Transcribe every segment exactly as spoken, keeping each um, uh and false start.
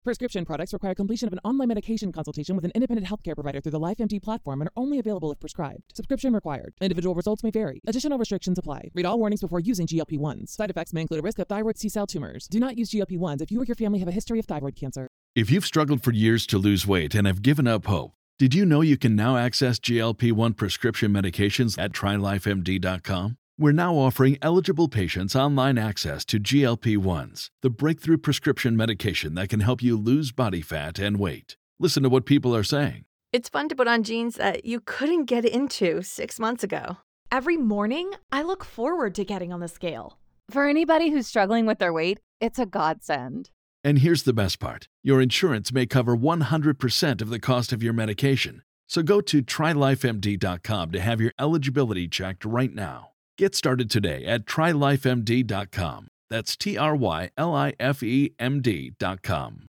Prescription products require completion of an online medication consultation with an independent healthcare provider through the LifeMD platform and are only available if prescribed. Subscription required. Individual results may vary. Additional restrictions apply. Read all warnings before using G L P one s. Side effects may include a risk of thyroid C-cell tumors. Do not use G L P one s if you or your family have a history of thyroid cancer. If you've struggled for years to lose weight and have given up hope, did you know you can now access G L P one prescription medications at try life M D dot com? We're now offering eligible patients online access to G L P one s, the breakthrough prescription medication that can help you lose body fat and weight. Listen to what people are saying. It's fun to put on jeans that you couldn't get into six months ago. Every morning, I look forward to getting on the scale. For anybody who's struggling with their weight, it's a godsend. And here's the best part. Your insurance may cover one hundred percent of the cost of your medication. So go to try life M D dot com to have your eligibility checked right now. Get started today at try life M D dot com. That's T R Y L I F E M D dot com.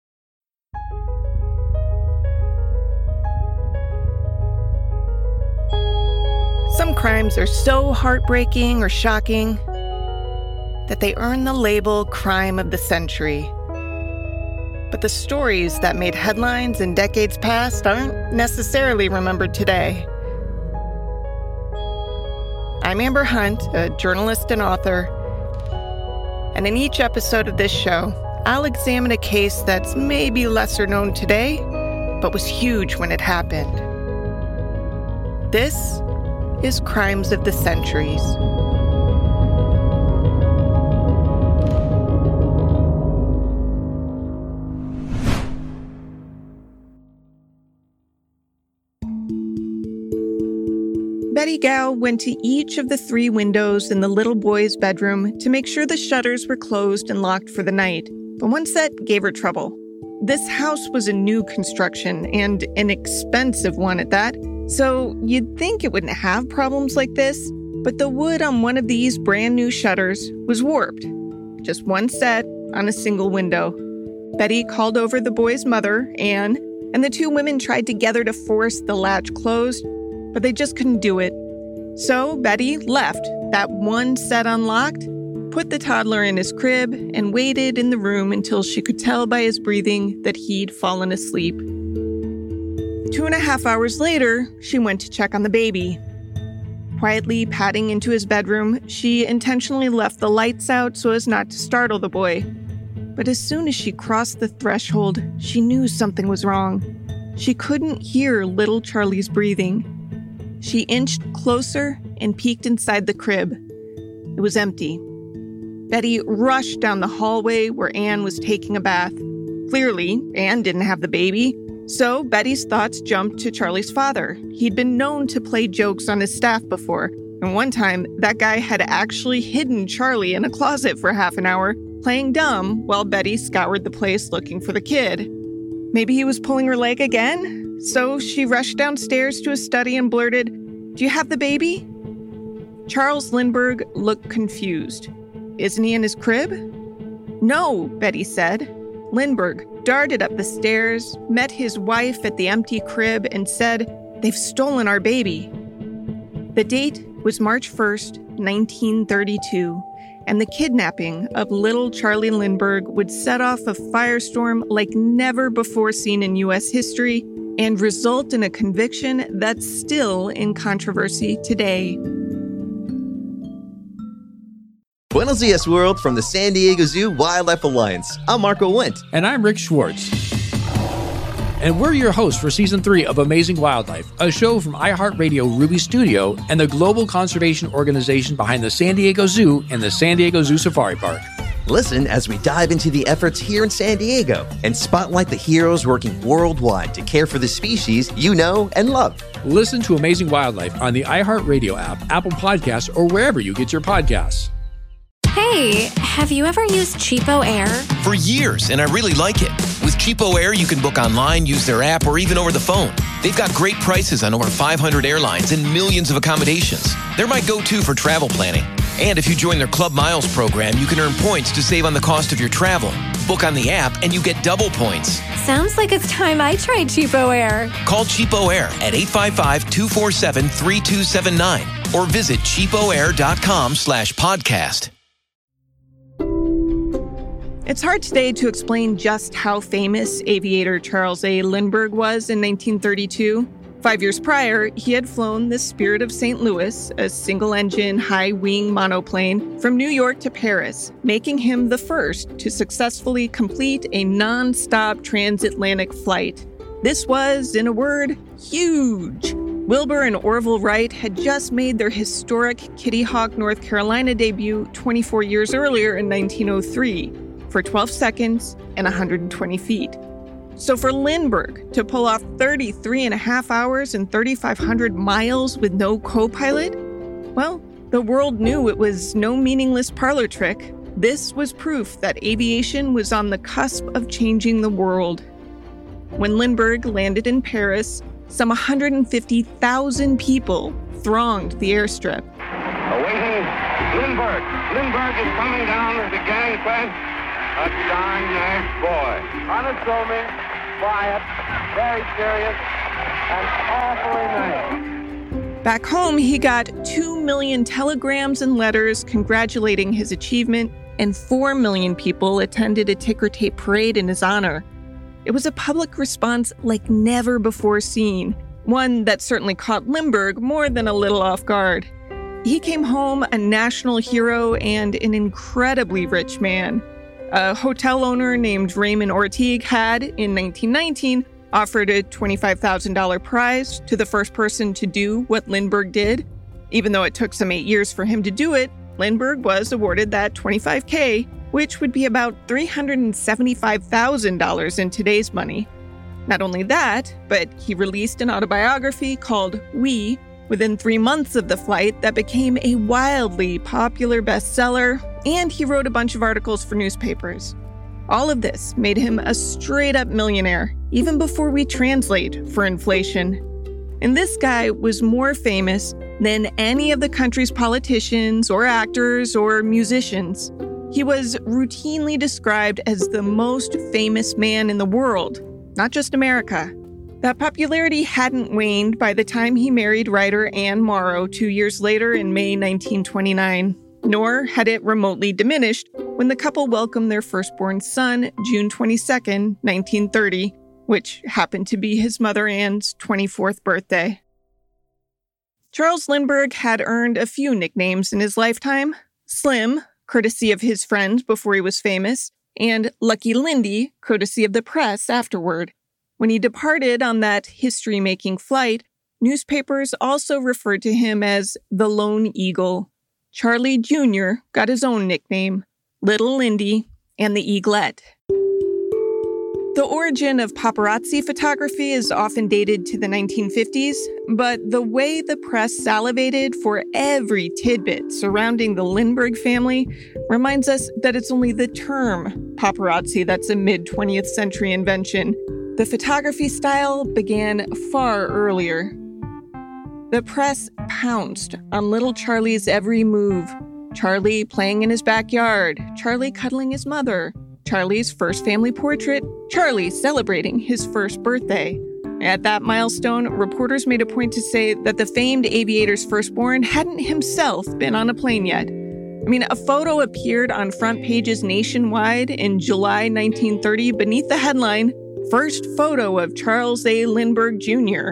Some crimes are so heartbreaking or shocking that they earn the label crime of the century. But the stories that made headlines in decades past aren't necessarily remembered today. I'm Amber Hunt, a journalist and author, and in each episode of this show, I'll examine a case that's maybe lesser known today, but was huge when it happened. This is Crimes of the Centuries. Betty Gow went to each of the three windows in the little boy's bedroom to make sure the shutters were closed and locked for the night, but one set gave her trouble. This house was a new construction, and an expensive one at that, so you'd think it wouldn't have problems like this, but the wood on one of these brand new shutters was warped. Just one set on a single window. Betty called over the boy's mother, Anne, and the two women tried together to force the latch closed, but they just couldn't do it. So Betty left that one set unlocked, put the toddler in his crib, and waited in the room until she could tell by his breathing that he'd fallen asleep. Two and a half hours later, she went to check on the baby. Quietly padding into his bedroom, she intentionally left the lights out so as not to startle the boy. But as soon as she crossed the threshold, she knew something was wrong. She couldn't hear little Charlie's breathing. She inched closer and peeked inside the crib. It was empty. Betty rushed down the hallway where Anne was taking a bath. Clearly, Anne didn't have the baby, so Betty's thoughts jumped to Charlie's father. He'd been known to play jokes on his staff before, and one time, that guy had actually hidden Charlie in a closet for half an hour, playing dumb while Betty scoured the place looking for the kid. Maybe he was pulling her leg again? So she rushed downstairs to his study and blurted, "Do you have the baby?" Charles Lindbergh looked confused. "Isn't he in his crib?" "No," Betty said. Lindbergh darted up the stairs, met his wife at the empty crib, and said, "They've stolen our baby." The date was March first, nineteen thirty-two, and the kidnapping of little Charlie Lindbergh would set off a firestorm like never before seen in U S history and result in a conviction that's still in controversy today. Buenos dias, world, from the San Diego Zoo Wildlife Alliance. I'm Marco Wendt. And I'm Rick Schwartz. And we're your hosts for Season three of Amazing Wildlife, a show from iHeartRadio Ruby Studio and the global conservation organization behind the San Diego Zoo and the San Diego Zoo Safari Park. Listen as we dive into the efforts here in San Diego and spotlight the heroes working worldwide to care for the species you know and love. Listen to Amazing Wildlife on the iHeartRadio app, Apple Podcasts, or wherever you get your podcasts. Hey, have you ever used Cheapo Air? For years, and I really like it. With Cheapo Air, you can book online, use their app, or even over the phone. They've got great prices on over five hundred airlines and millions of accommodations. They're my go-to for travel planning. And if you join their Club Miles program, you can earn points to save on the cost of your travel. Book on the app, and you get double points. Sounds like it's time I tried Cheapo Air. Call Cheapo Air at eight five five, two four seven, three two seven nine or visit cheapoair.com slash podcast. It's hard today to explain just how famous aviator Charles A. Lindbergh was in nineteen thirty-two. Five years prior, he had flown the Spirit of Saint Louis, a single-engine, high-wing monoplane, from New York to Paris, making him the first to successfully complete a non-stop transatlantic flight. This was, in a word, huge. Wilbur and Orville Wright had just made their historic Kitty Hawk, North Carolina debut twenty-four years earlier in nineteen oh three. For twelve seconds and one hundred twenty feet. So for Lindbergh to pull off thirty-three and a half hours and thirty-five hundred miles with no co-pilot, well, the world knew it was no meaningless parlor trick. This was proof that aviation was on the cusp of changing the world. When Lindbergh landed in Paris, some one hundred fifty thousand people thronged the airstrip. Awaiting Lindbergh. Lindbergh is coming down the gangplank. A darn nice boy. Unassuming, quiet, very serious, and awfully nice. Back home, he got two million telegrams and letters congratulating his achievement, and four million people attended a ticker tape parade in his honor. It was a public response like never before seen, one that certainly caught Lindbergh more than a little off guard. He came home a national hero and an incredibly rich man. A hotel owner named Raymond Ortigue had, in nineteen nineteen, offered a twenty-five thousand dollars prize to the first person to do what Lindbergh did. Even though it took some eight years for him to do it, Lindbergh was awarded that twenty-five thousand dollars, which would be about three hundred seventy-five thousand dollars in today's money. Not only that, but he released an autobiography called We, within three months of the flight, that became a wildly popular bestseller, and he wrote a bunch of articles for newspapers. All of this made him a straight-up millionaire, even before we translate for inflation. And this guy was more famous than any of the country's politicians or actors or musicians. He was routinely described as the most famous man in the world, not just America. That popularity hadn't waned by the time he married writer Anne Morrow two years later in May nineteen twenty-nine, nor had it remotely diminished when the couple welcomed their firstborn son June twenty-second, nineteen thirty, which happened to be his mother Anne's twenty-fourth birthday. Charles Lindbergh had earned a few nicknames in his lifetime: Slim, courtesy of his friends before he was famous, and Lucky Lindy, courtesy of the press afterward. When he departed on that history-making flight, newspapers also referred to him as the Lone Eagle. Charlie Junior got his own nickname, Little Lindy, and the Eaglet. The origin of paparazzi photography is often dated to the nineteen fifties, but the way the press salivated for every tidbit surrounding the Lindbergh family reminds us that it's only the term paparazzi that's a mid-twentieth century invention. The photography style began far earlier. The press pounced on little Charlie's every move. Charlie playing in his backyard, Charlie cuddling his mother, Charlie's first family portrait, Charlie celebrating his first birthday. At that milestone, reporters made a point to say that the famed aviator's firstborn hadn't himself been on a plane yet. I mean, a photo appeared on front pages nationwide in July nineteen thirty beneath the headline, First Photo of Charles A. Lindbergh Junior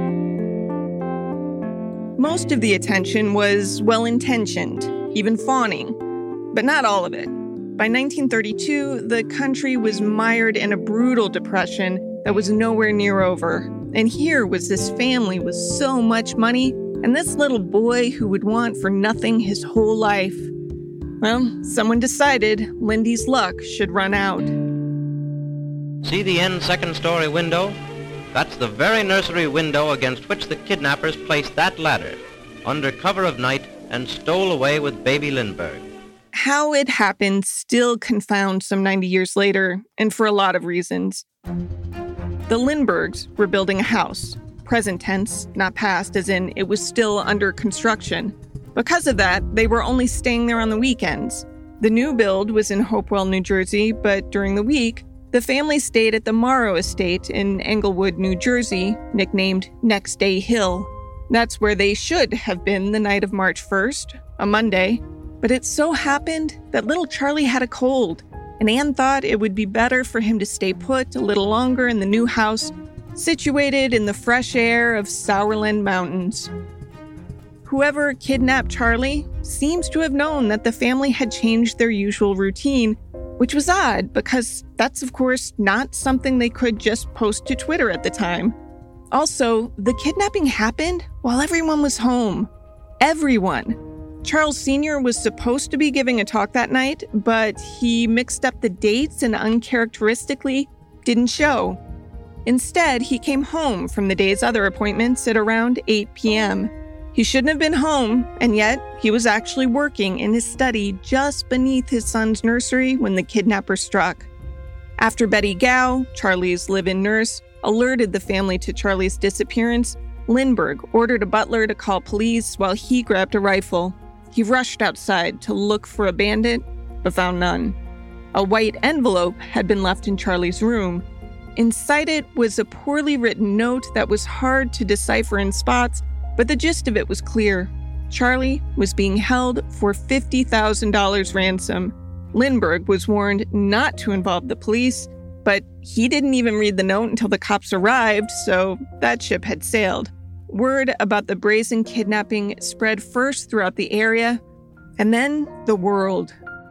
Most of the attention was well-intentioned, even fawning, but not all of it. By nineteen thirty-two, the country was mired in a brutal depression that was nowhere near over. And here was this family with so much money, and this little boy who would want for nothing his whole life. Well, someone decided Lindy's luck should run out. See the end second-story window? That's the very nursery window against which the kidnappers placed that ladder, under cover of night, and stole away with baby Lindbergh. How it happened still confounds some ninety years later, and for a lot of reasons. The Lindberghs were building a house. Present tense, not past, as in it was still under construction. Because of that, they were only staying there on the weekends. The new build was in Hopewell, New Jersey, but during the week, the family stayed at the Morrow Estate in Englewood, New Jersey, nicknamed Next Day Hill. That's where they should have been the night of March first, a Monday. But it so happened that little Charlie had a cold. and Anne thought it would be better for him to stay put a little longer in the new house, situated in the fresh air of Sourland Mountains. Whoever kidnapped Charlie seems to have known that the family had changed their usual routine, which was odd because that's, of course, not something they could just post to Twitter at the time. Also, the kidnapping happened while everyone was home. Everyone. Charles Senior was supposed to be giving a talk that night, but he mixed up the dates and uncharacteristically didn't show. Instead, he came home from the day's other appointments at around eight p.m. He shouldn't have been home, and yet he was actually working in his study just beneath his son's nursery when the kidnapper struck. After Betty Gow, Charlie's live-in nurse, alerted the family to Charlie's disappearance, Lindbergh ordered a butler to call police while he grabbed a rifle. He rushed outside to look for a bandit, but found none. A white envelope had been left in Charlie's room. Inside it was a poorly written note that was hard to decipher in spots, but the gist of it was clear. Charlie was being held for fifty thousand dollars ransom. Lindbergh was warned not to involve the police, but he didn't even read the note until the cops arrived, so that ship had sailed. Word about the brazen kidnapping spread first throughout the area, and then the world.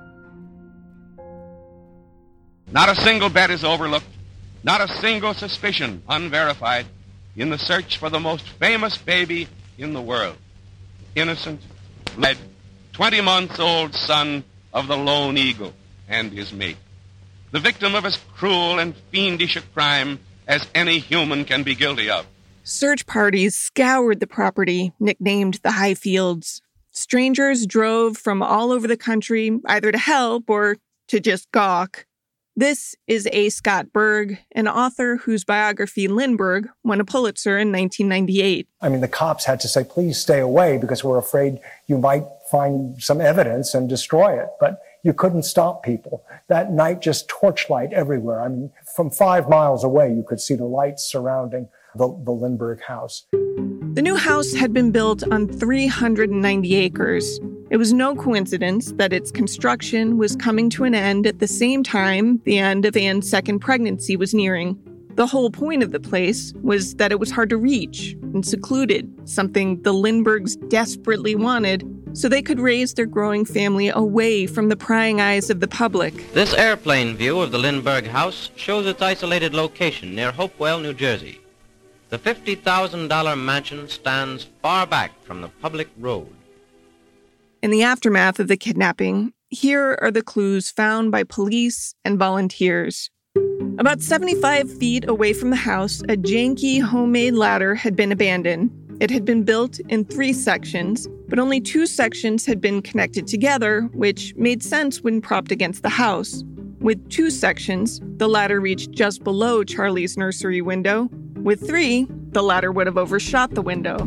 Not a single bet is overlooked, not a single suspicion unverified in the search for the most famous baby in the world. Innocent, bled, twenty-month-old son of the lone eagle and his mate. The victim of as cruel and fiendish a crime as any human can be guilty of. Search parties scoured the property, nicknamed the High Fields. Strangers drove from all over the country, either to help or to just gawk. This is A. Scott Berg, an author whose biography Lindbergh won a Pulitzer in nineteen ninety-eight. I mean, the cops had to say, please stay away because we're afraid you might find some evidence and destroy it. But you couldn't stop people. That night, just torchlight everywhere. I mean, from five miles away, you could see the lights surrounding the, the Lindbergh house. The new house had been built on three hundred ninety acres. It was no coincidence that its construction was coming to an end at the same time the end of Anne's second pregnancy was nearing. The whole point of the place was that it was hard to reach and secluded, something the Lindberghs desperately wanted, so they could raise their growing family away from the prying eyes of the public. This airplane view of the Lindbergh house shows its isolated location near Hopewell, New Jersey. The fifty thousand dollars mansion stands far back from the public road. In the aftermath of the kidnapping, here are the clues found by police and volunteers. About seventy-five feet away from the house, a janky homemade ladder had been abandoned. It had been built in three sections, but only two sections had been connected together, which made sense when propped against the house. With two sections, the ladder reached just below Charlie's nursery window. With three, the ladder would have overshot the window.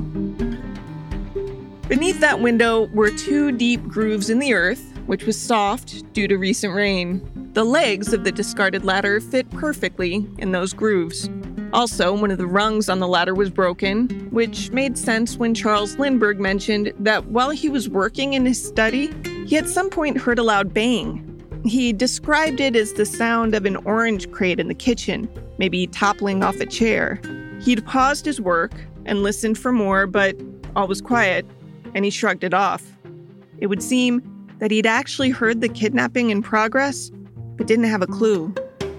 Beneath that window were two deep grooves in the earth, which was soft due to recent rain. The legs of the discarded ladder fit perfectly in those grooves. Also, one of the rungs on the ladder was broken, which made sense when Charles Lindbergh mentioned that while he was working in his study, he at some point heard a loud bang. He described it as the sound of an orange crate in the kitchen, maybe toppling off a chair. He'd paused his work and listened for more, but all was quiet, and he shrugged it off. It would seem that he'd actually heard the kidnapping in progress, but didn't have a clue.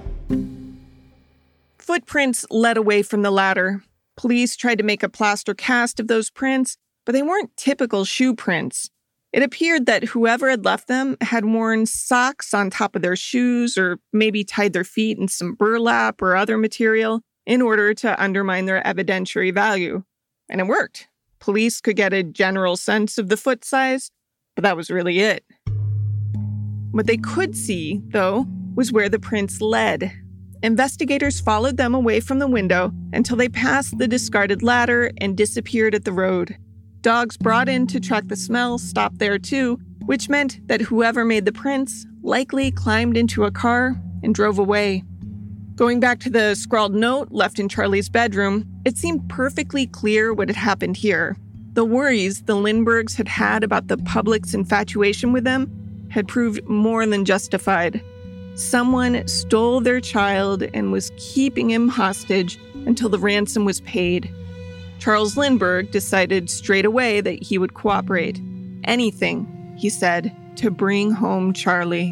Footprints led away from the ladder. Police tried to make a plaster cast of those prints, but they weren't typical shoe prints. It appeared that whoever had left them had worn socks on top of their shoes or maybe tied their feet in some burlap or other material in order to undermine their evidentiary value. And it worked. Police could get a general sense of the foot size, but that was really it. What they could see, though, was where the prints led. Investigators followed them away from the window until they passed the discarded ladder and disappeared at the road. Dogs brought in to track the smell stopped there too, which meant that whoever made the prints likely climbed into a car and drove away. Going back to the scrawled note left in Charlie's bedroom, it seemed perfectly clear what had happened here. The worries the Lindberghs had had about the public's infatuation with them had proved more than justified. Someone stole their child and was keeping him hostage until the ransom was paid. Charles Lindbergh decided straight away that he would cooperate. Anything, he said, to bring home Charlie.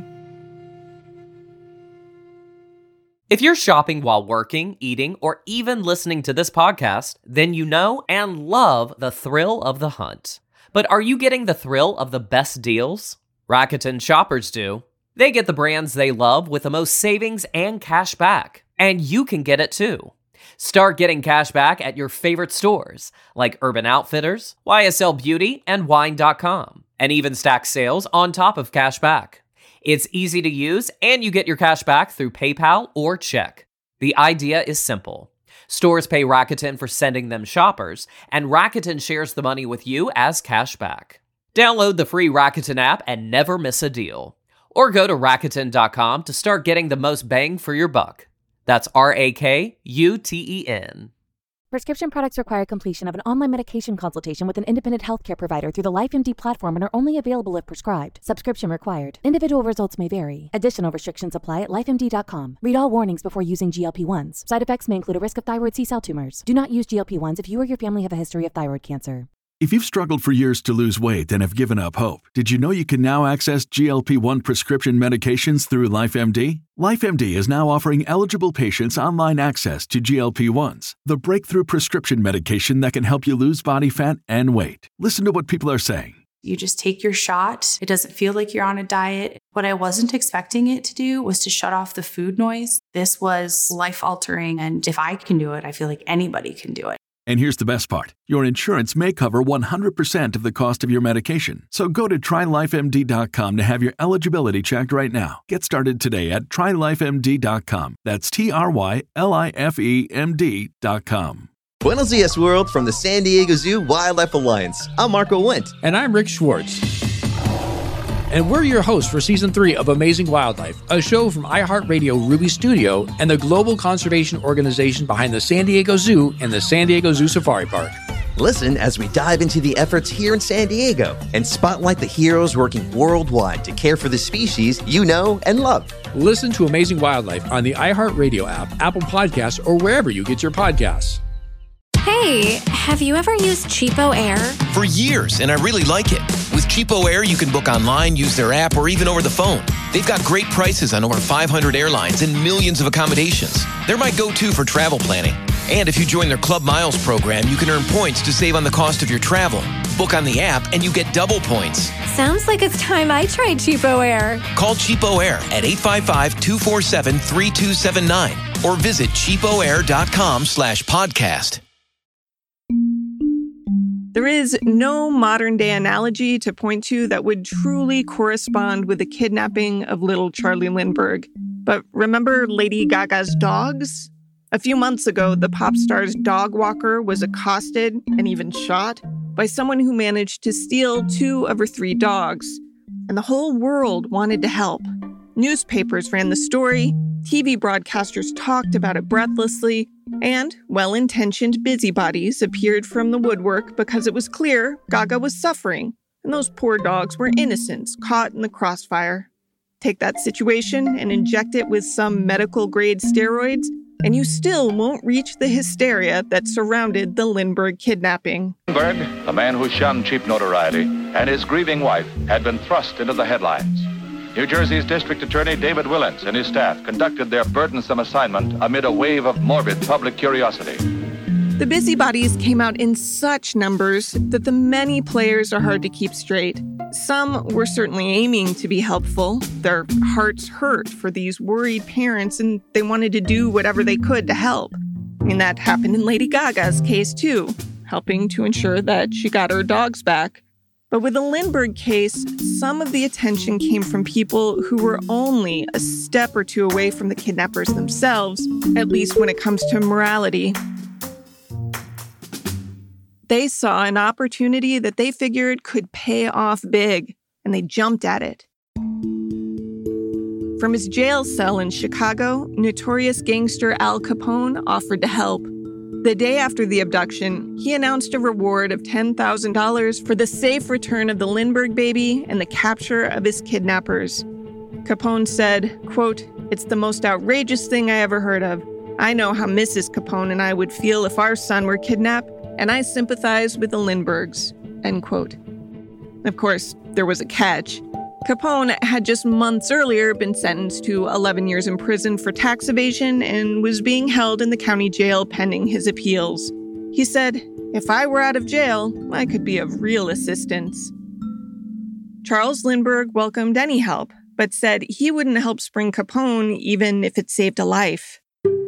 If you're shopping while working, eating, or even listening to this podcast, then you know and love the thrill of the hunt. But are you getting the thrill of the best deals? Rakuten shoppers do. They get the brands they love with the most savings and cash back. And you can get it too. Start getting cash back at your favorite stores, like Urban Outfitters, Y S L Beauty, and Wine dot com, and even stack sales on top of cash back. It's easy to use, and you get your cash back through PayPal or check. The idea is simple. Stores pay Rakuten for sending them shoppers, and Rakuten shares the money with you as cash back. Download the free Rakuten app and never miss a deal. Or go to Rakuten dot com to start getting the most bang for your buck. That's R A K U T E N. Prescription products require completion of an online medication consultation with an independent healthcare provider through the LifeMD platform and are only available if prescribed. Subscription required. Individual results may vary. Additional restrictions apply at Life M D dot com. Read all warnings before using G L P ones. Side effects may include a risk of thyroid C-cell tumors. Do not use G L P ones if you or your family have a history of thyroid cancer. If you've struggled for years to lose weight and have given up hope, did you know you can now access G L P one prescription medications through LifeMD? LifeMD is now offering eligible patients online access to G L P ones, the breakthrough prescription medication that can help you lose body fat and weight. Listen to what people are saying. You just take your shot. It doesn't feel like you're on a diet. What I wasn't expecting it to do was to shut off the food noise. This was life-altering, and if I can do it, I feel like anybody can do it. And here's the best part. Your insurance may cover one hundred percent of the cost of your medication. So go to Try Life M D dot com to have your eligibility checked right now. Get started today at Try Life M D dot com. That's T R Y L I F E M D dot com. Buenos Dias, world, from the San Diego Zoo Wildlife Alliance. I'm Marco Wendt. And I'm Rick Schwartz. And we're your hosts for Season three of Amazing Wildlife, a show from iHeartRadio Ruby Studio and the global conservation organization behind the San Diego Zoo and the San Diego Zoo Safari Park. Listen as we dive into the efforts here in San Diego and spotlight the heroes working worldwide to care for the species you know and love. Listen to Amazing Wildlife on the iHeartRadio app, Apple Podcasts, or wherever you get your podcasts. Hey, have you ever used Cheapo Air? For years, and I really like it. With Cheapo Air, you can book online, use their app, or even over the phone. They've got great prices on over five hundred airlines and millions of accommodations. They're my go-to for travel planning. And if you join their Club Miles program, you can earn points to save on the cost of your travel. Book on the app, and you get double points. Sounds like it's time I tried Cheapo Air. Call Cheapo Air at eight five five, two four seven, three two seven nine or visit cheapoair.com slash podcast. There is no modern-day analogy to point to that would truly correspond with the kidnapping of little Charlie Lindbergh. But remember Lady Gaga's dogs? A few months ago, the pop star's dog walker was accosted and even shot by someone who managed to steal two of her three dogs. And the whole world wanted to help. Newspapers ran the story, T V broadcasters talked about it breathlessly, and well-intentioned busybodies appeared from the woodwork because it was clear Gaga was suffering, and those poor dogs were innocents caught in the crossfire. Take that situation and inject it with some medical-grade steroids, and you still won't reach the hysteria that surrounded the Lindbergh kidnapping. Lindbergh, the man who shunned cheap notoriety, and his grieving wife had been thrust into the headlines. New Jersey's District Attorney David Willens and his staff conducted their burdensome assignment amid a wave of morbid public curiosity. The busybodies came out in such numbers that the many players are hard to keep straight. Some were certainly aiming to be helpful. Their hearts hurt for these worried parents, and they wanted to do whatever they could to help. I mean, that happened in Lady Gaga's case, too, helping to ensure that she got her dogs back. But with the Lindbergh case, some of the attention came from people who were only a step or two away from the kidnappers themselves, at least when it comes to morality. They saw an opportunity that they figured could pay off big, and they jumped at it. From his jail cell in Chicago, notorious gangster Al Capone offered to help. The day after the abduction, he announced a reward of ten thousand dollars for the safe return of the Lindbergh baby and the capture of his kidnappers. Capone said, quote, It's the most outrageous thing I ever heard of. I know how Missus Capone and I would feel if our son were kidnapped, and I sympathize with the Lindberghs." End quote. Of course, there was a catch. Capone had just months earlier been sentenced to eleven years in prison for tax evasion and was being held in the county jail pending his appeals. He said, "If I were out of jail, I could be of real assistance." Charles Lindbergh welcomed any help, but said he wouldn't help spring Capone even if it saved a life.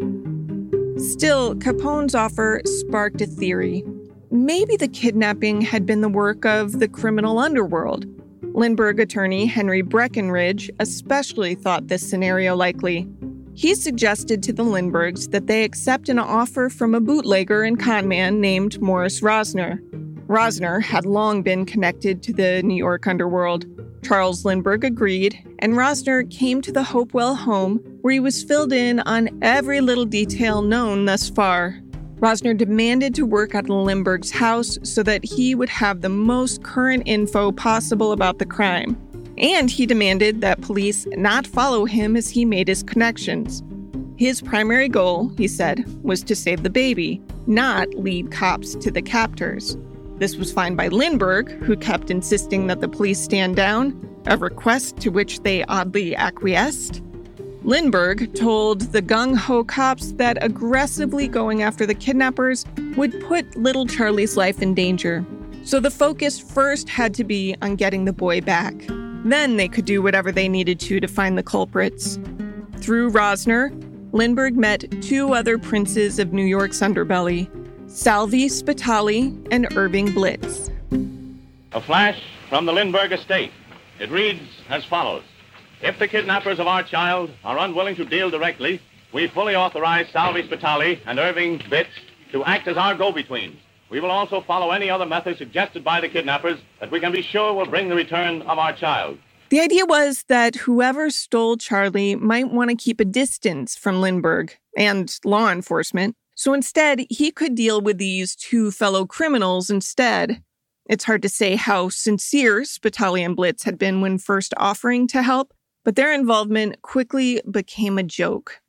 Still, Capone's offer sparked a theory. Maybe the kidnapping had been the work of the criminal underworld. Lindbergh attorney Henry Breckinridge especially thought this scenario likely. He suggested to the Lindberghs that they accept an offer from a bootlegger and conman named Morris Rosner. Rosner had long been connected to the New York underworld. Charles Lindbergh agreed, and Rosner came to the Hopewell home, where he was filled in on every little detail known thus far. Rosner demanded to work at the Lindbergh's house so that he would have the most current info possible about the crime. And he demanded that police not follow him as he made his connections. His primary goal, he said, was to save the baby, not lead cops to the captors. This was fine by Lindbergh, who kept insisting that the police stand down, a request to which they oddly acquiesced. Lindbergh told the gung-ho cops that aggressively going after the kidnappers would put little Charlie's life in danger. So the focus first had to be on getting the boy back. Then they could do whatever they needed to to find the culprits. Through Rosner, Lindbergh met two other princes of New York's underbelly, Salvi Spitali and Irving Blitz. A flash from the Lindbergh estate. It reads as follows. If the kidnappers of our child are unwilling to deal directly, we fully authorize Salvi Spitali and Irving Blitz to act as our go-betweens. We will also follow any other method suggested by the kidnappers that we can be sure will bring the return of our child. The idea was that whoever stole Charlie might want to keep a distance from Lindbergh and law enforcement, so instead he could deal with these two fellow criminals instead. It's hard to say how sincere Spitali and Blitz had been when first offering to help, but their involvement quickly became a joke.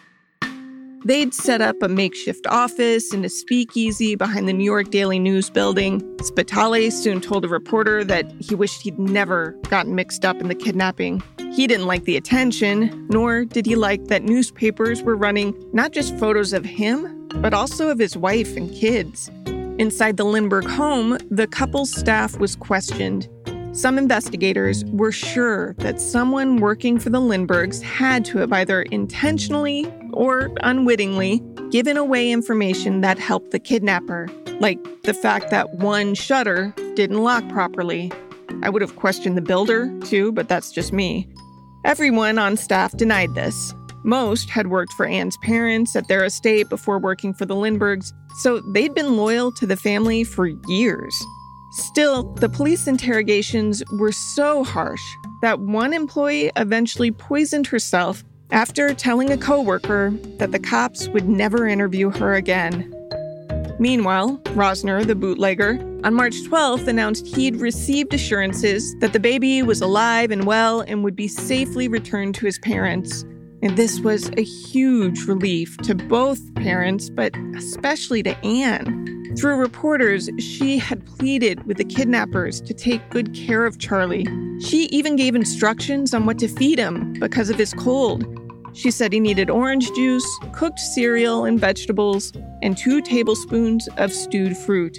They'd set up a makeshift office and a speakeasy behind the New York Daily News building. Spitali soon told a reporter that he wished he'd never gotten mixed up in the kidnapping. He didn't like the attention, nor did he like that newspapers were running not just photos of him, but also of his wife and kids. Inside the Lindbergh home, the couple's staff was questioned. Some investigators were sure that someone working for the Lindberghs had to have either intentionally or unwittingly given away information that helped the kidnapper, like the fact that one shutter didn't lock properly. I would have questioned the builder, too, but that's just me. Everyone on staff denied this. Most had worked for Anne's parents at their estate before working for the Lindberghs, so they'd been loyal to the family for years. Still, the police interrogations were so harsh that one employee eventually poisoned herself after telling a coworker that the cops would never interview her again. Meanwhile, Rosner, the bootlegger, on March twelfth announced he'd received assurances that the baby was alive and well and would be safely returned to his parents. And this was a huge relief to both parents, but especially to Anne. Through reporters, she had pleaded with the kidnappers to take good care of Charlie. She even gave instructions on what to feed him because of his cold. She said he needed orange juice, cooked cereal and vegetables, and two tablespoons of stewed fruit.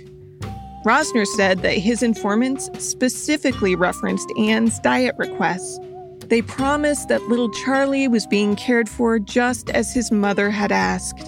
Rosner said that his informants specifically referenced Anne's diet requests. They promised that little Charlie was being cared for just as his mother had asked.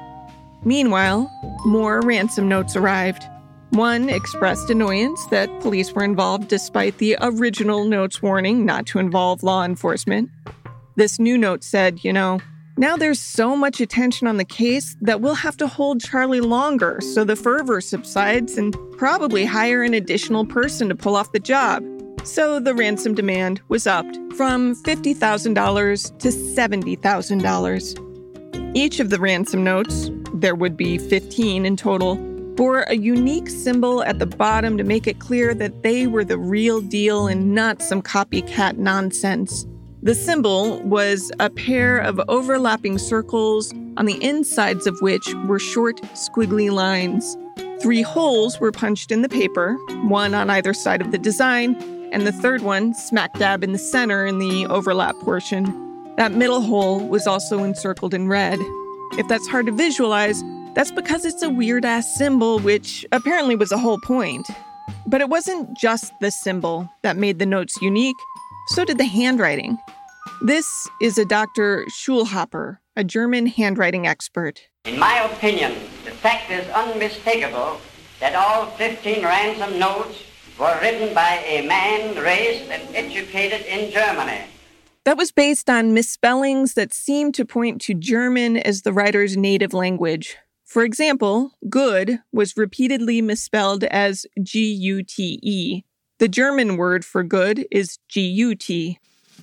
Meanwhile, more ransom notes arrived. One expressed annoyance that police were involved despite the original note's warning not to involve law enforcement. This new note said, you know, now there's so much attention on the case that we'll have to hold Charlie longer so the fervor subsides and probably hire an additional person to pull off the job. So the ransom demand was upped from fifty thousand dollars to seventy thousand dollars. Each of the ransom notes, there would be fifteen in total, bore a unique symbol at the bottom to make it clear that they were the real deal and not some copycat nonsense. The symbol was a pair of overlapping circles on the insides of which were short, squiggly lines. Three holes were punched in the paper, one on either side of the design, and the third one smack dab in the center in the overlap portion. That middle hole was also encircled in red. If that's hard to visualize, that's because it's a weird-ass symbol, which apparently was the whole point. But it wasn't just the symbol that made the notes unique, so did the handwriting. This is a Doctor Schulhopper, a German handwriting expert. In my opinion, the fact is unmistakable that all fifteen ransom notes were written by a man raised and educated in Germany. That was based on misspellings that seemed to point to German as the writer's native language. For example, good was repeatedly misspelled as G U T E. The German word for good is G U T.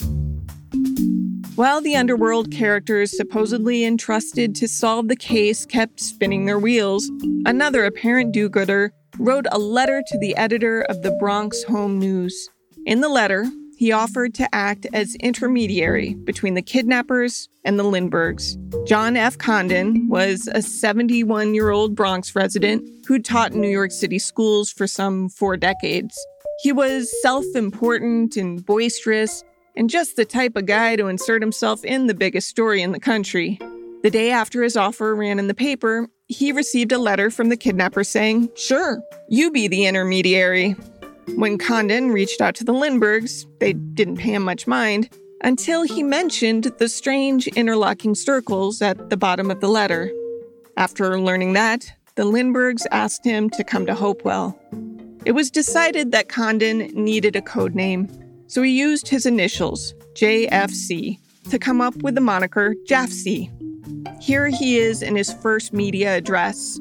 While the underworld characters supposedly entrusted to solve the case kept spinning their wheels, another apparent do-gooder wrote a letter to the editor of the Bronx Home News. In the letter, he offered to act as intermediary between the kidnappers and the Lindberghs. John F. Condon was a seventy-one-year-old Bronx resident who taught in New York City schools for some four decades. He was self-important and boisterous, and just the type of guy to insert himself in the biggest story in the country. The day after his offer ran in the paper, he received a letter from the kidnapper saying, "Sure, you be the intermediary." When Condon reached out to the Lindberghs, they didn't pay him much mind until he mentioned the strange interlocking circles at the bottom of the letter. After learning that, the Lindberghs asked him to come to Hopewell. It was decided that Condon needed a code name, so he used his initials, J F C, to come up with the moniker Jafsy. Here he is in his first media address.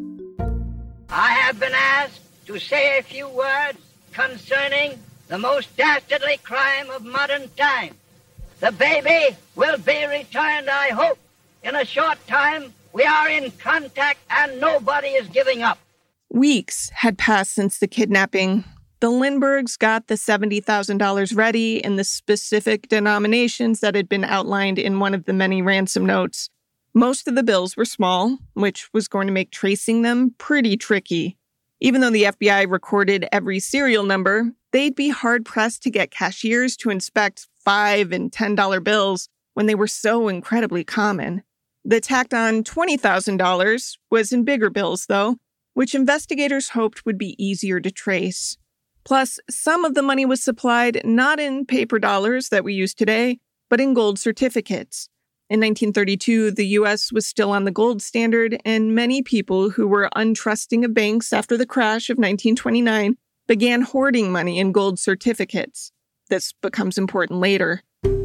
I have been asked to say a few words concerning the most dastardly crime of modern times. The baby will be returned, I hope. In a short time, we are in contact and nobody is giving up. Weeks had passed since the kidnapping. The Lindberghs got the seventy thousand dollars ready in the specific denominations that had been outlined in one of the many ransom notes. Most of the bills were small, which was going to make tracing them pretty tricky. Even though the F B I recorded every serial number, they'd be hard-pressed to get cashiers to inspect five and ten dollar bills when they were so incredibly common. The tacked-on twenty thousand dollars was in bigger bills, though, which investigators hoped would be easier to trace. Plus, some of the money was supplied not in paper dollars that we use today, but in gold certificates. In nineteen thirty-two, the U S was still on the gold standard, and many people who were untrusting of banks after the crash of nineteen twenty-nine began hoarding money in gold certificates. This becomes important later.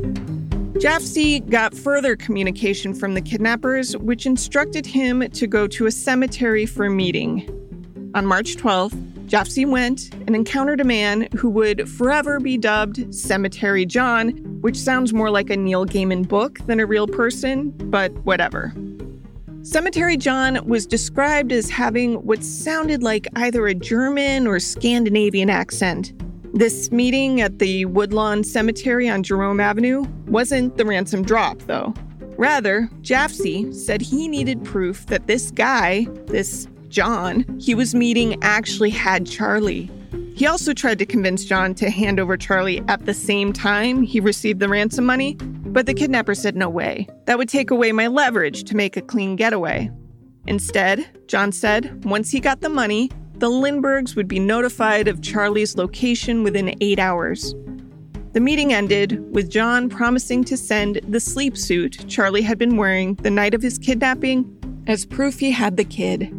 Jafsy got further communication from the kidnappers, which instructed him to go to a cemetery for a meeting. On March twelfth, Jafsy went and encountered a man who would forever be dubbed Cemetery John, which sounds more like a Neil Gaiman book than a real person, but whatever. Cemetery John was described as having what sounded like either a German or Scandinavian accent. This meeting at the Woodlawn Cemetery on Jerome Avenue wasn't the ransom drop, though. Rather, Jafsy said he needed proof that this guy, this John, he was meeting actually had Charlie. He also tried to convince John to hand over Charlie at the same time he received the ransom money, but the kidnapper said no way. That would take away my leverage to make a clean getaway. Instead, John said once he got the money, the Lindberghs would be notified of Charlie's location within eight hours. The meeting ended with John promising to send the sleep suit Charlie had been wearing the night of his kidnapping as proof he had the kid.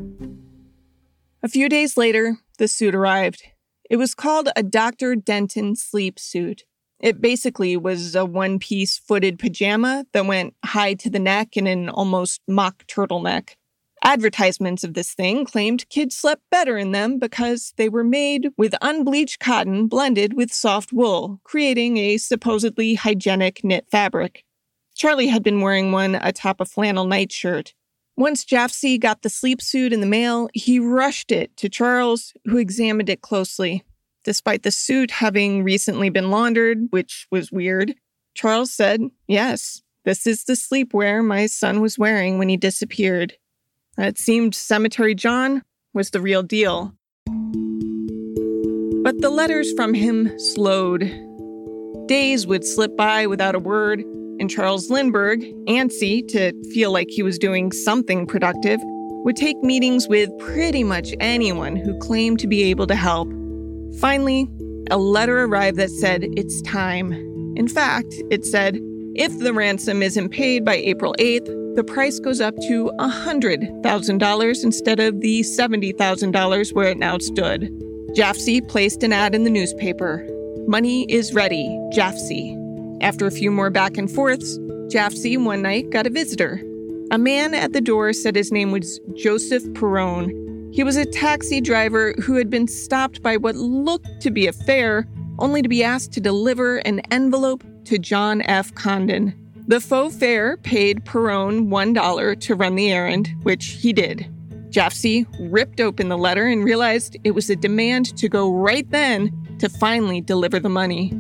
A few days later, the suit arrived. It was called a Doctor Denton sleep suit. It basically was a one-piece footed pajama that went high to the neck in an almost mock turtleneck. Advertisements of this thing claimed kids slept better in them because they were made with unbleached cotton blended with soft wool, creating a supposedly hygienic knit fabric. Charlie had been wearing one atop a flannel nightshirt. Once Jafsy got the sleep suit in the mail, he rushed it to Charles, who examined it closely. Despite the suit having recently been laundered, which was weird, Charles said, yes, this is the sleepwear my son was wearing when he disappeared. It seemed Cemetery John was the real deal. But the letters from him slowed. Days would slip by without a word, and Charles Lindbergh, antsy to feel like he was doing something productive, would take meetings with pretty much anyone who claimed to be able to help. Finally, a letter arrived that said it's time. In fact, it said, if the ransom isn't paid by April eighth, the price goes up to one hundred thousand dollars instead of the seventy thousand dollars where it now stood. Jaffe placed an ad in the newspaper. Money is ready, Jaffe. After a few more back and forths, Jaffe one night got a visitor. A man at the door said his name was Joseph Perrone. He was a taxi driver who had been stopped by what looked to be a fare, only to be asked to deliver an envelope to John F. Condon. The faux fare paid Perrone one dollar to run the errand, which he did. Jaffe ripped open the letter and realized it was a demand to go right then to finally deliver the money.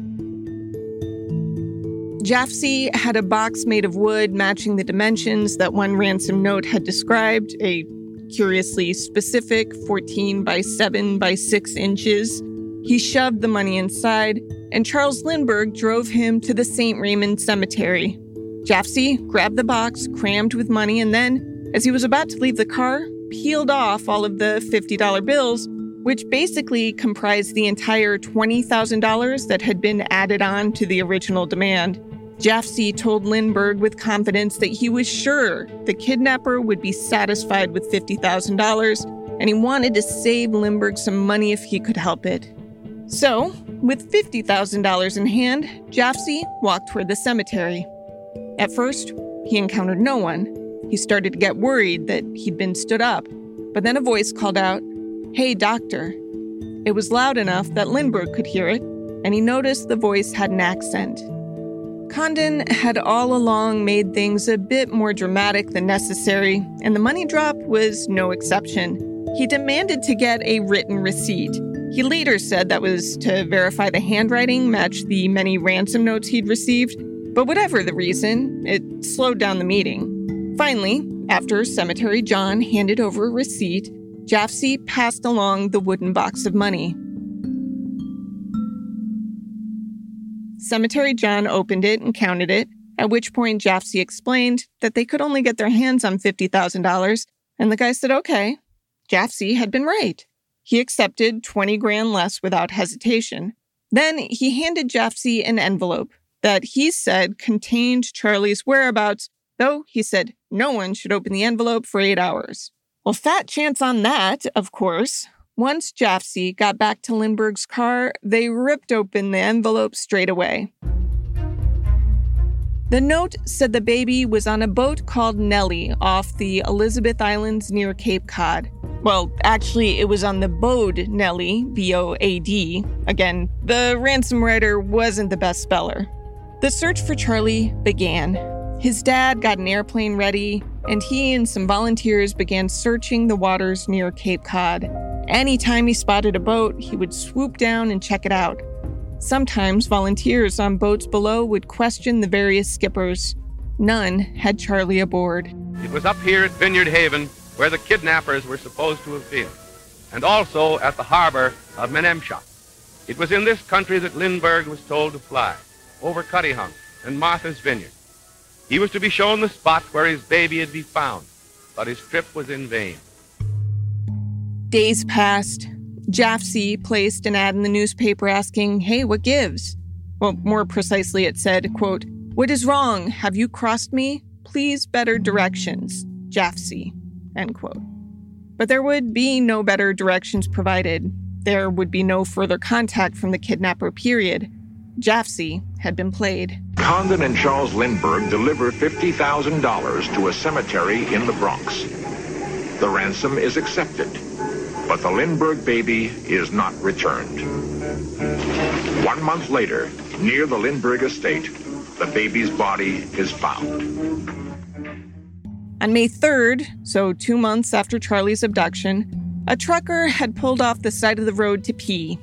Jaffe had a box made of wood matching the dimensions that one ransom note had described, a curiously specific fourteen by seven by six inches. He shoved the money inside, and Charles Lindbergh drove him to the Saint Raymond Cemetery. Jaffe grabbed the box crammed with money and then, as he was about to leave the car, peeled off all of the fifty dollar bills, which basically comprised the entire twenty thousand dollars that had been added on to the original demand. Jaffe told Lindbergh with confidence that he was sure the kidnapper would be satisfied with fifty thousand dollars, and he wanted to save Lindbergh some money if he could help it. So, with fifty thousand dollars in hand, Jaffe walked toward the cemetery. At first, he encountered no one. He started to get worried that he'd been stood up, but then a voice called out, "Hey, doctor." It was loud enough that Lindbergh could hear it, and he noticed the voice had an accent. Condon had all along made things a bit more dramatic than necessary, and the money drop was no exception. He demanded to get a written receipt. He later said that was to verify the handwriting matched the many ransom notes he'd received, but whatever the reason, it slowed down the meeting. Finally, after Cemetery John handed over a receipt, Jaffe passed along the wooden box of money. Cemetery John opened it and counted it, at which point Jaffe explained that they could only get their hands on fifty thousand dollars, and the guy said okay. Jaffe had been right. He accepted twenty grand less without hesitation. Then he handed Jaffe an envelope that he said contained Charlie's whereabouts, though he said no one should open the envelope for eight hours. Well, fat chance on that, of course. Once Jaffe got back to Lindbergh's car, they ripped open the envelope straight away. The note said the baby was on a boat called Nellie off the Elizabeth Islands near Cape Cod. Well, actually, it was on the Boad Nellie, B O A D. Again, the ransom writer wasn't the best speller. The search for Charlie began. His dad got an airplane ready, and he and some volunteers began searching the waters near Cape Cod. Anytime he spotted a boat, he would swoop down and check it out. Sometimes volunteers on boats below would question the various skippers. None had Charlie aboard. It was up here at Vineyard Haven where the kidnappers were supposed to have been, and also at the harbor of Menemsha. It was in this country that Lindbergh was told to fly, over Cuttyhunk and Martha's Vineyard. He was to be shown the spot where his baby had been found, but his trip was in vain. Days passed. Jaffe placed an ad in the newspaper asking, hey, what gives? Well, more precisely, it said, quote, what is wrong? Have you crossed me? Please better directions, Jaffe, end quote. But there would be no better directions provided. There would be no further contact from the kidnapper, period. Jaffe had been played. Condon and Charles Lindbergh deliver fifty thousand dollars to a cemetery in the Bronx. The ransom is accepted, but the Lindbergh baby is not returned. One month later, near the Lindbergh estate, the baby's body is found. On May third, so two months after Charlie's abduction, a trucker had pulled off the side of the road to pee.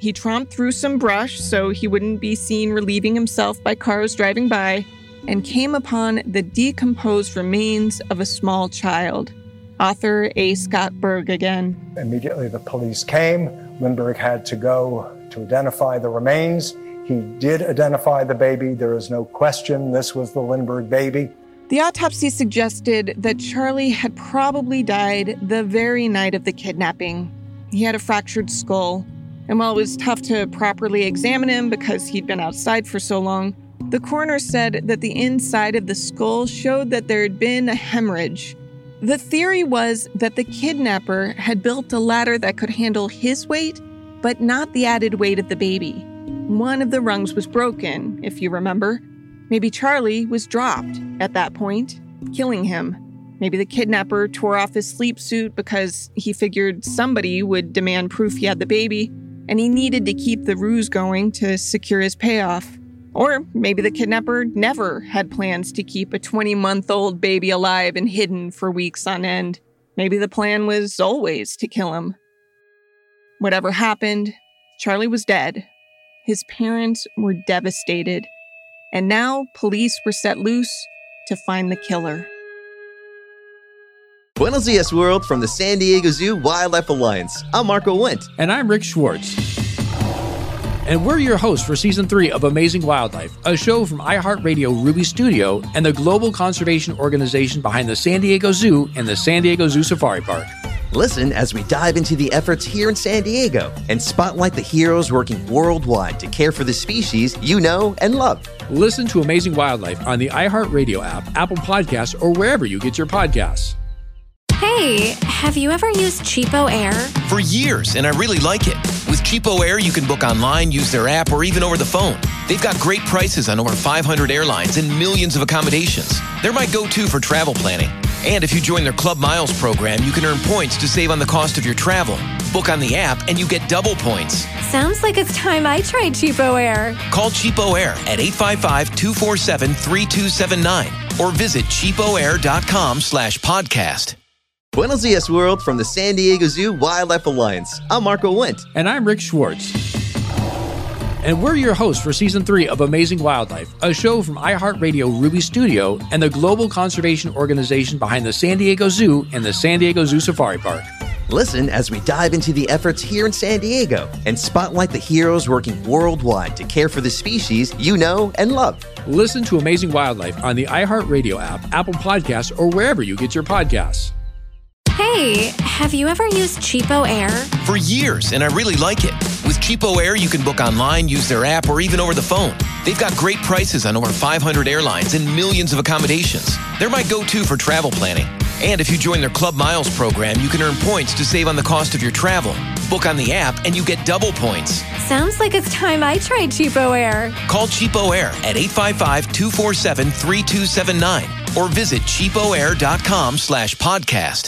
He tromped through some brush so he wouldn't be seen relieving himself by cars driving by, and came upon the decomposed remains of a small child. Author A. Scott Berg again. Immediately the police came. Lindbergh had to go to identify the remains. He did identify the baby. There is no question this was the Lindbergh baby. The autopsy suggested that Charlie had probably died the very night of the kidnapping. He had a fractured skull, and while it was tough to properly examine him because he'd been outside for so long, the coroner said that the inside of the skull showed that there had been a hemorrhage. The theory was that the kidnapper had built a ladder that could handle his weight, but not the added weight of the baby. One of the rungs was broken, if you remember. Maybe Charlie was dropped at that point, killing him. Maybe the kidnapper tore off his sleep suit because he figured somebody would demand proof he had the baby, and he needed to keep the ruse going to secure his payoff. Or maybe the kidnapper never had plans to keep a twenty-month-old baby alive and hidden for weeks on end. Maybe the plan was always to kill him. Whatever happened, Charlie was dead. His parents were devastated. And now police were set loose to find the killer. Buenos dias, world, from the San Diego Zoo Wildlife Alliance. I'm Marco Wendt. And I'm Rick Schwartz. And we're your hosts for Season three of Amazing Wildlife, a show from iHeartRadio Ruby Studio and the global conservation organization behind the San Diego Zoo and the San Diego Zoo Safari Park. Listen as we dive into the efforts here in San Diego and spotlight the heroes working worldwide to care for the species you know and love. Listen to Amazing Wildlife on the iHeartRadio app, Apple Podcasts, or wherever you get your podcasts. Hey, have you ever used Cheapo Air? For years, and I really like it. With Cheapo Air, you can book online, use their app, or even over the phone. They've got great prices on over five hundred airlines and millions of accommodations. They're my go-to for travel planning. And if you join their Club Miles program, you can earn points to save on the cost of your travel. Book on the app, and you get double points. Sounds like it's time I tried Cheapo Air. Call Cheapo Air at eight five five, two four seven, three two seven nine or visit cheapoair.com slash podcast. Buenos dias, world, from the San Diego Zoo Wildlife Alliance. I'm Marco Wendt. And I'm Rick Schwartz. And we're your hosts for Season three of Amazing Wildlife, a show from iHeartRadio Ruby Studio and the global conservation organization behind the San Diego Zoo and the San Diego Zoo Safari Park. Listen as we dive into the efforts here in San Diego and spotlight the heroes working worldwide to care for the species you know and love. Listen to Amazing Wildlife on the iHeartRadio app, Apple Podcasts, or wherever you get your podcasts. Hey, have you ever used Cheapo Air? For years, and I really like it. With Cheapo Air, you can book online, use their app, or even over the phone. They've got great prices on over five hundred airlines and millions of accommodations. They're my go-to for travel planning. And if you join their Club Miles program, you can earn points to save on the cost of your travel. Book on the app, and you get double points. Sounds like it's time I tried Cheapo Air. Call Cheapo Air at eight five five, two four seven, three two seven nine or visit cheapoair.com slash podcast.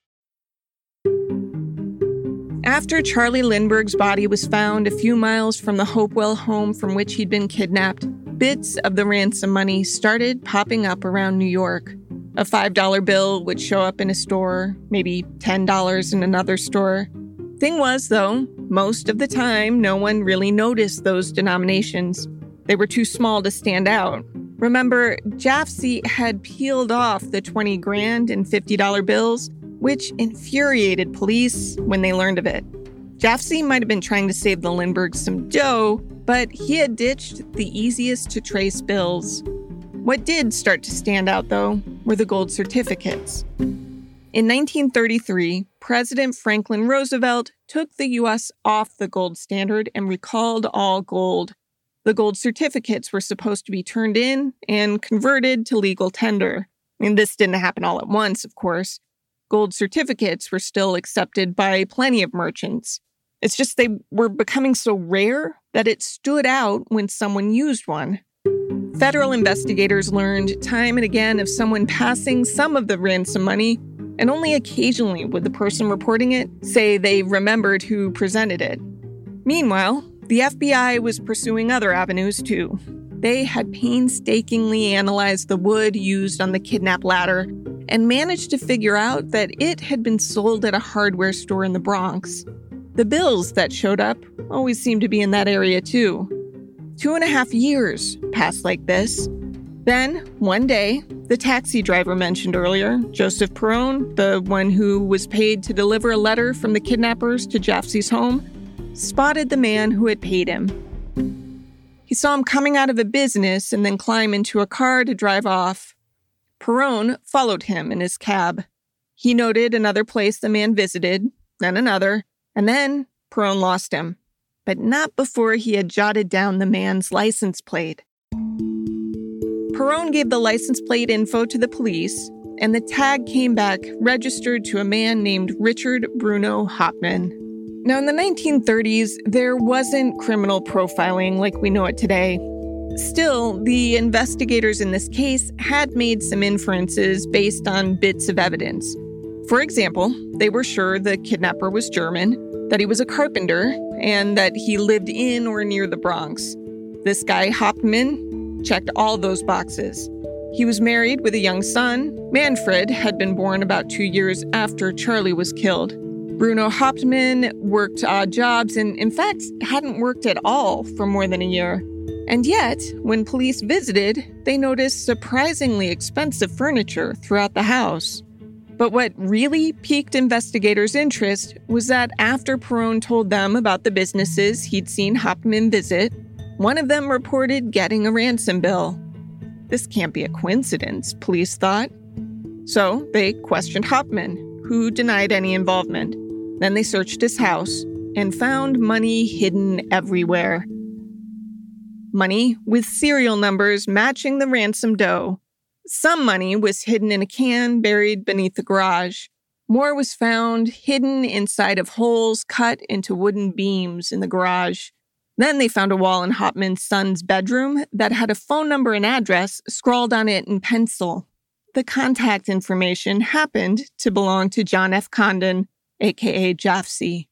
After Charlie Lindbergh's body was found a few miles from the Hopewell home from which he'd been kidnapped, bits of the ransom money started popping up around New York. A five dollar bill would show up in a store, maybe ten dollars in another store. Thing was, though, most of the time, no one really noticed those denominations. They were too small to stand out. Remember, Jaffe had peeled off the twenty grand and fifty dollar bills, which infuriated police when they learned of it. Jaffe might have been trying to save the Lindberghs some dough, but he had ditched the easiest to trace bills. What did start to stand out, though, were the gold certificates. In nineteen thirty-three, President Franklin Roosevelt took the U S off the gold standard and recalled all gold. The gold certificates were supposed to be turned in and converted to legal tender. I mean, this didn't happen all at once, of course. Gold certificates were still accepted by plenty of merchants. It's just they were becoming so rare that it stood out when someone used one. Federal investigators learned time and again of someone passing some of the ransom money, and only occasionally would the person reporting it say they remembered who presented it. Meanwhile, the F B I was pursuing other avenues too. They had painstakingly analyzed the wood used on the kidnap ladder and managed to figure out that it had been sold at a hardware store in the Bronx. The bills that showed up always seemed to be in that area too. Two and a half years passed like this. Then, one day, the taxi driver mentioned earlier, Joseph Perrone, the one who was paid to deliver a letter from the kidnappers to Jafsey's home, spotted the man who had paid him. He saw him coming out of a business and then climb into a car to drive off. Perrone followed him in his cab. He noted another place the man visited, then another, and then Perrone lost him, but not before he had jotted down the man's license plate. Perrone gave the license plate info to the police, and the tag came back registered to a man named Richard Bruno Hauptmann. Now, in the nineteen thirties, there wasn't criminal profiling like we know it today. Still, the investigators in this case had made some inferences based on bits of evidence. For example, they were sure the kidnapper was German, that he was a carpenter, and that he lived in or near the Bronx. This guy, Hauptmann, checked all those boxes. He was married with a young son. Manfred had been born about two years after Charlie was killed. Bruno Hauptmann worked odd jobs and, in fact, hadn't worked at all for more than a year. And yet, when police visited, they noticed surprisingly expensive furniture throughout the house. But what really piqued investigators' interest was that after Perrone told them about the businesses he'd seen Hauptmann visit, one of them reported getting a ransom bill. This can't be a coincidence, police thought. So they questioned Hauptmann, who denied any involvement. Then they searched his house and found money hidden everywhere. Money with serial numbers matching the ransom dough. Some money was hidden in a can buried beneath the garage. More was found hidden inside of holes cut into wooden beams in the garage. Then they found a wall in Hauptmann's son's bedroom that had a phone number and address scrawled on it in pencil. The contact information happened to belong to John F. Condon, a k a. Jafsey.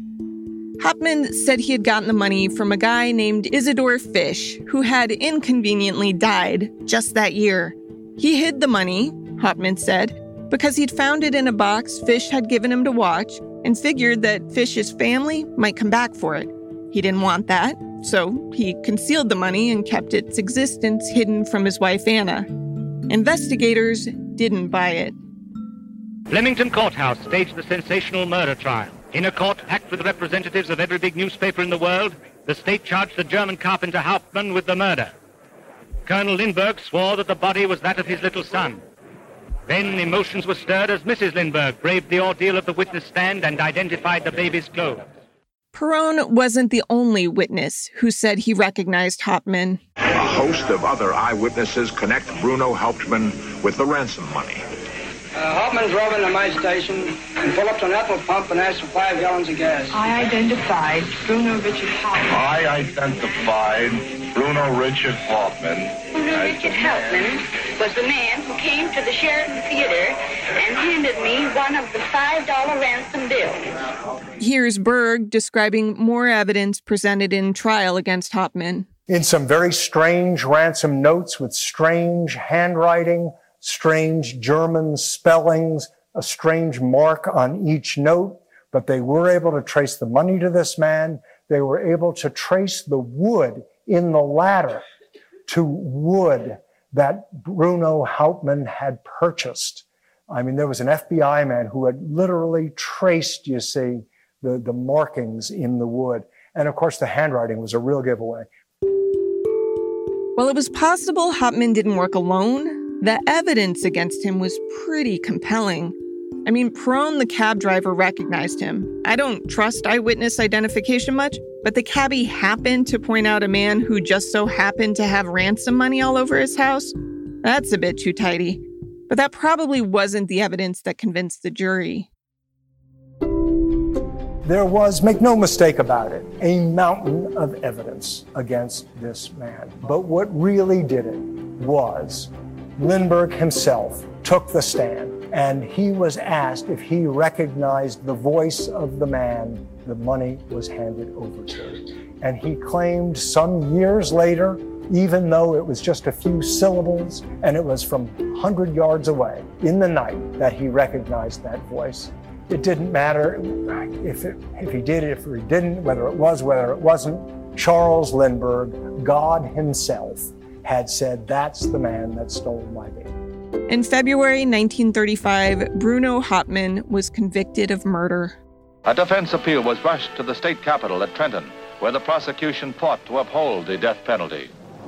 Hauptmann said he had gotten the money from a guy named Isidore Fish, who had inconveniently died just that year. He hid the money, Hauptmann said, because he'd found it in a box Fish had given him to watch and figured that Fish's family might come back for it. He didn't want that, so he concealed the money and kept its existence hidden from his wife, Anna. Investigators didn't buy it. Flemington Courthouse staged the sensational murder trial. In a court packed with representatives of every big newspaper in the world, the state charged the German carpenter Hauptmann with the murder. Colonel Lindbergh swore that the body was that of his little son. Then emotions were stirred as Missus Lindbergh braved the ordeal of the witness stand and identified the baby's clothes. Perrone wasn't the only witness who said he recognized Hauptmann. A host of other eyewitnesses connect Bruno Hauptmann with the ransom money. Uh, Hauptmann drove into my station and pulled up to an apple pump and asked for five gallons of gas. I identified Bruno Richard Hauptmann. I identified Bruno Richard Hauptmann. Bruno Richard Hauptmann was the man who came to the Sheraton Theater and handed me one of the five dollar ransom bills. Here's Berg describing more evidence presented in trial against Hauptmann. In some very strange ransom notes with strange handwriting, strange German spellings, a strange mark on each note, but they were able to trace the money to this man. They were able to trace the wood in the ladder to wood that Bruno Hauptmann had purchased. I mean, there was an F B I man who had literally traced, you see, the, the markings in the wood. And of course, the handwriting was a real giveaway. While it was possible Hauptmann didn't work alone, the evidence against him was pretty compelling. I mean, Perrone, the cab driver, recognized him. I don't trust eyewitness identification much, but the cabbie happened to point out a man who just so happened to have ransom money all over his house. That's a bit too tidy. But that probably wasn't the evidence that convinced the jury. There was, make no mistake about it, a mountain of evidence against this man. But what really did it was Lindbergh himself took the stand, and he was asked if he recognized the voice of the man the money was handed over to. And he claimed some years later, even though it was just a few syllables and it was from one hundred yards away in the night, that he recognized that voice. It didn't matter if it, if he did it, if he didn't, whether it was, whether it wasn't. Charles Lindbergh, God himself, had said, that's the man that stole my baby. In February nineteen thirty-five, Bruno Hauptmann was convicted of murder. A defense appeal was rushed to the state capitol at Trenton, where the prosecution fought to uphold the death penalty.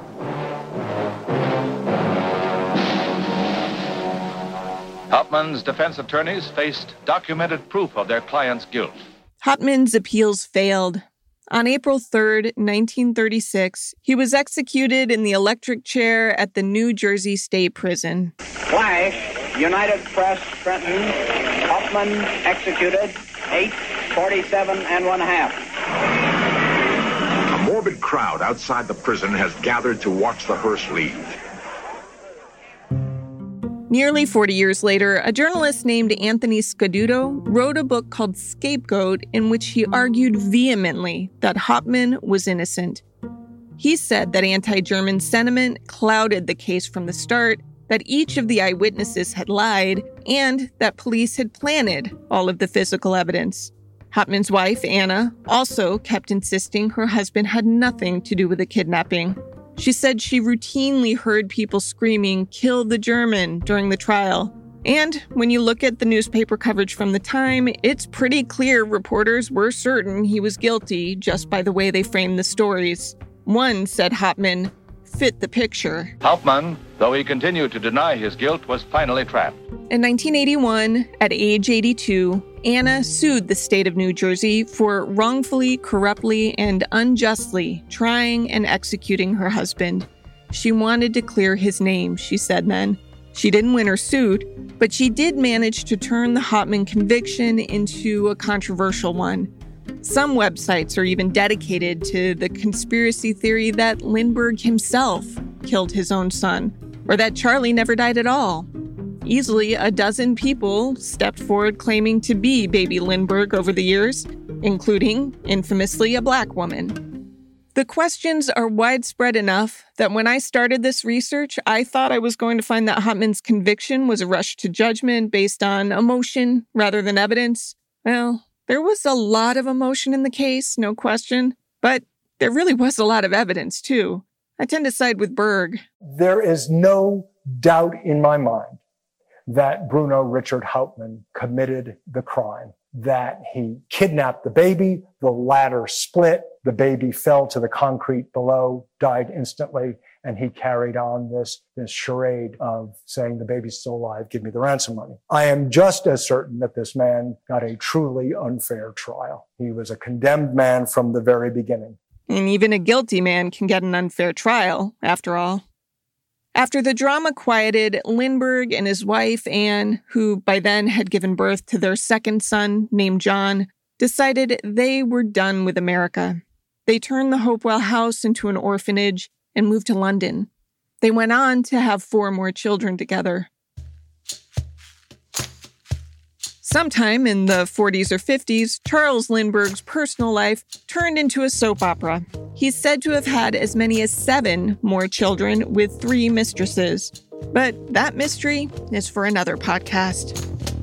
Hauptmann's defense attorneys faced documented proof of their client's guilt. Hauptmann's appeals failed. On April third, nineteen thirty-six, he was executed in the electric chair at the New Jersey State Prison. Flash, United Press, Trenton, Hauptmann executed, eight forty-seven and one half. A morbid crowd outside the prison has gathered to watch the hearse leave. Nearly forty years later, a journalist named Anthony Scaduto wrote a book called Scapegoat, in which he argued vehemently that Hauptmann was innocent. He said that anti-German sentiment clouded the case from the start, that each of the eyewitnesses had lied, and that police had planted all of the physical evidence. Hauptmann's wife, Anna, also kept insisting her husband had nothing to do with the kidnapping. She said she routinely heard people screaming, "Kill the German," during the trial. And when you look at the newspaper coverage from the time, it's pretty clear reporters were certain he was guilty just by the way they framed the stories. One said Hauptmann fit the picture. Hauptmann, though he continued to deny his guilt, was finally trapped. In nineteen eighty-one, at age eighty-two, Anna sued the state of New Jersey for wrongfully, corruptly, and unjustly trying and executing her husband. She wanted to clear his name, she said then. She didn't win her suit, but she did manage to turn the Hauptmann conviction into a controversial one. Some websites are even dedicated to the conspiracy theory that Lindbergh himself killed his own son, or that Charlie never died at all. Easily a dozen people stepped forward claiming to be baby Lindbergh over the years, including, infamously, a black woman. The questions are widespread enough that when I started this research, I thought I was going to find that Hauptmann's conviction was a rush to judgment based on emotion rather than evidence. Well, there was a lot of emotion in the case, no question, but there really was a lot of evidence, too. I tend to side with Berg. There is no doubt in my mind that Bruno Richard Hauptmann committed the crime, that he kidnapped the baby, the ladder split, the baby fell to the concrete below, died instantly, and he carried on this, this charade of saying, the baby's still alive, give me the ransom money. I am just as certain that this man got a truly unfair trial. He was a condemned man from the very beginning. And even a guilty man can get an unfair trial, after all. After the drama quieted, Lindbergh and his wife, Anne, who by then had given birth to their second son named John, decided they were done with America. They turned the Hopewell house into an orphanage and moved to London. They went on to have four more children together. Sometime in the forties or fifties, Charles Lindbergh's personal life turned into a soap opera. He's said to have had as many as seven more children with three mistresses. But that mystery is for another podcast.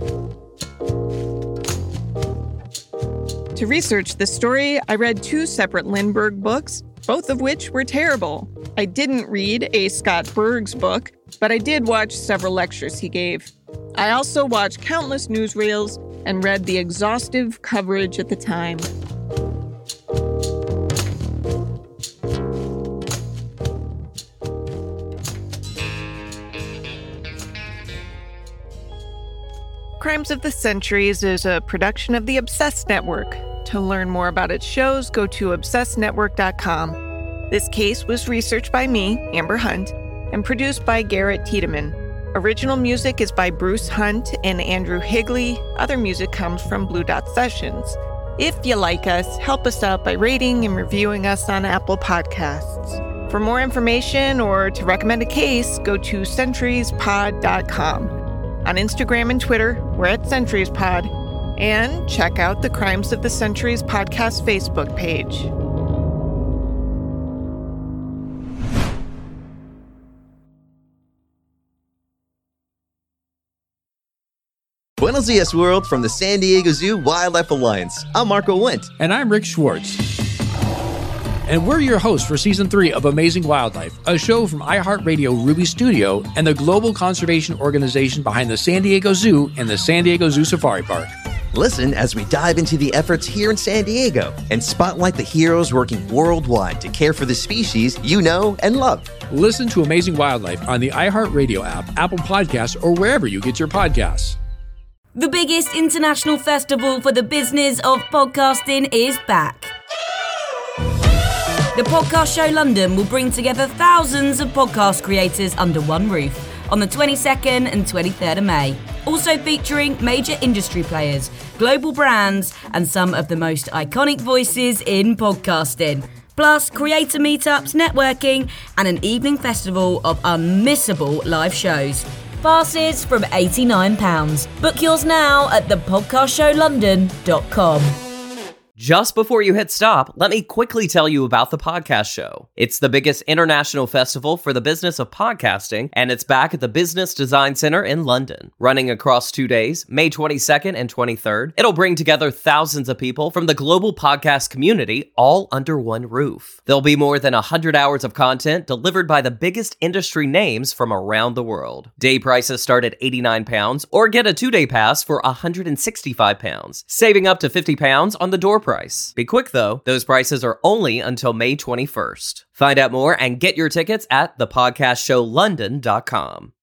To research this story, I read two separate Lindbergh books, both of which were terrible. I didn't read A. Scott Berg's book, but I did watch several lectures he gave. I also watched countless newsreels and read the exhaustive coverage at the time. Crimes of the Centuries is a production of the Obsessed Network. To learn more about its shows, go to obsessed network dot com. This case was researched by me, Amber Hunt, and produced by Garrett Tiedemann. Original music is by Bruce Hunt and Andrew Higley. Other music comes from Blue Dot Sessions. If you like us, help us out by rating and reviewing us on Apple Podcasts. For more information or to recommend a case, go to centuries pod dot com. On Instagram and Twitter, we're at CenturiesPod. And check out the Crimes of the Centuries podcast Facebook page. Buenos dias, world, from the San Diego Zoo Wildlife Alliance. I'm Marco Wendt. And I'm Rick Schwartz. And we're your hosts for Season three of Amazing Wildlife, a show from iHeartRadio Ruby Studio and the global conservation organization behind the San Diego Zoo and the San Diego Zoo Safari Park. Listen as we dive into the efforts here in San Diego and spotlight the heroes working worldwide to care for the species you know and love. Listen to Amazing Wildlife on the iHeartRadio app, Apple Podcasts, or wherever you get your podcasts. The biggest international festival for the business of podcasting is back. The Podcast Show London will bring together thousands of podcast creators under one roof on the twenty-second and twenty-third of May. Also featuring major industry players, global brands, and some of the most iconic voices in podcasting. Plus, creator meetups, networking, and an evening festival of unmissable live shows. Passes from eighty-nine pounds. Book yours now at the podcast show london dot com. Just before you hit stop, let me quickly tell you about the Podcast Show. It's the biggest international festival for the business of podcasting, and it's back at the Business Design Center in London. Running across two days, May twenty-second and twenty-third, it'll bring together thousands of people from the global podcast community all under one roof. There'll be more than one hundred hours of content delivered by the biggest industry names from around the world. Day prices start at eighty-nine pounds, or get a two-day pass for one hundred sixty-five pounds, saving up to fifty pounds on the door price. Be quick though, those prices are only until May twenty-first. Find out more and get your tickets at the podcast show london dot com.